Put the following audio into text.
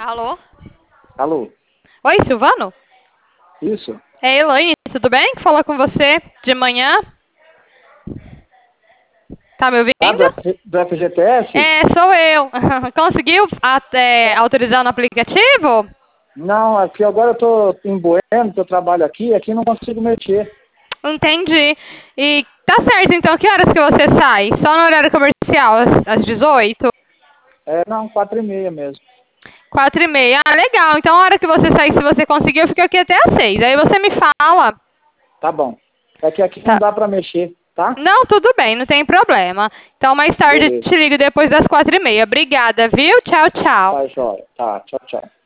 Alô? Alô? Oi, Silvano? Isso? É Elaine, tudo bem? Fala com você de manhã. Tá me Ah, ouvindo? do FGTS? É, sou eu. Conseguiu autorizar no aplicativo? Não, aqui agora eu tô em Bueno, que eu trabalho aqui não consigo mexer. Entendi. E tá certo, então, que horas que você sai? Só no horário comercial, às 18? É, não, 4h30 mesmo. 4h30. Ah, legal. Então, a hora que você sair, se você conseguir, eu fico aqui até às 6. Aí você me fala. Tá bom. É que aqui não Tá. dá pra mexer, tá? Não, tudo bem, não tem problema. Então, mais tarde eu Beleza. te ligo depois das 4h30. Obrigada, viu? Tchau, tchau. Tá, jóia. Tá, tchau, tchau.